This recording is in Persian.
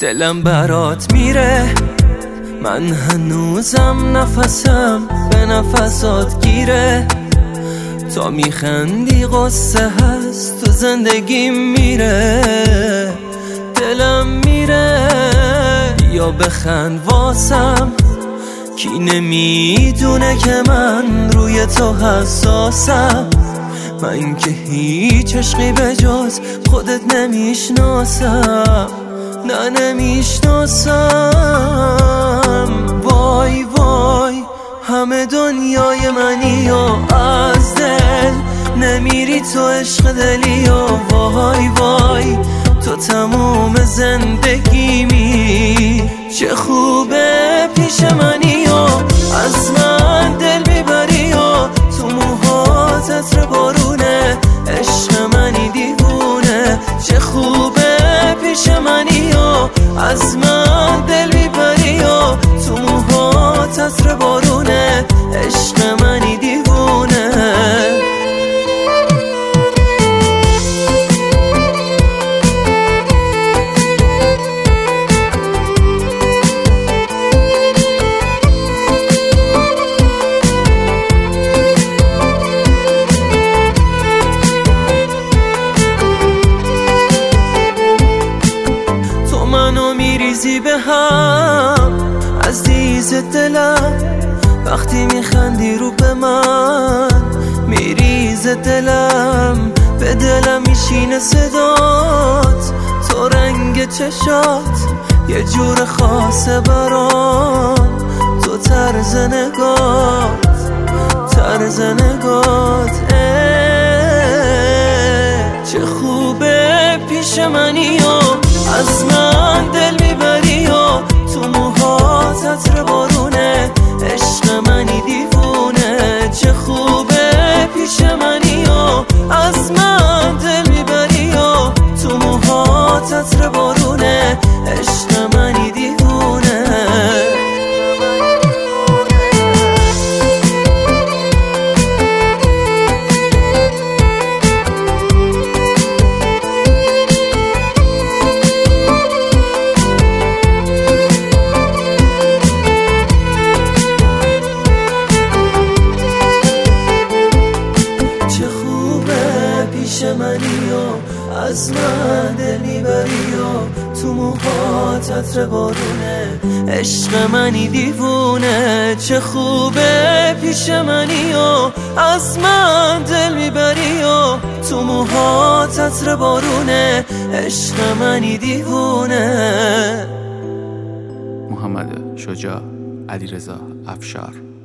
دلم برات میره، من هنوزم نفسم به نفسات گیره. تا میخندی قصه هست تو زندگی میره. دلم میره یا بخند واسم، کی نمیدونه که من روی تو حساسم. من که هیچ عشقی به جز خودت نمیشناسم، نه نمیشناسم. وای وای همه دنیای منی و از دل نمیری تو عشق دلی و وای وای تو تموم زندگیمی. چه خوبه پیش منی و از من دل میبری و تو موهات عطر بارونه، عشق منی دیوونه. چه خوبه پیش منی و از من دل میبری و تو موهات عطر بارونه، عشق منی دیوونه. میریزی به هم از دیز دلم، وقتی میخندی رو به من میریزه دلم. به دلم میشینه صدات، تو رنگ چشات یه جور خاصه برام. تو طرز نگات چه خوبه پیش منی و از من دل میبری و تو موهات عطر بارونه، عشق منی دیوونه. چه خوبه پیش منی و از من دل میبری و تو موهات عطر بارونه، عشق منی دیوونه. منی و از من دل میبری و تو موهات عطر بارونه، عشق منی دیوونه. چه خوبه پیش منی و از من دل میبری و تو موهات عطر بارونه، عشق منی دیوونه. محمد شجاع، علیرضا افشار.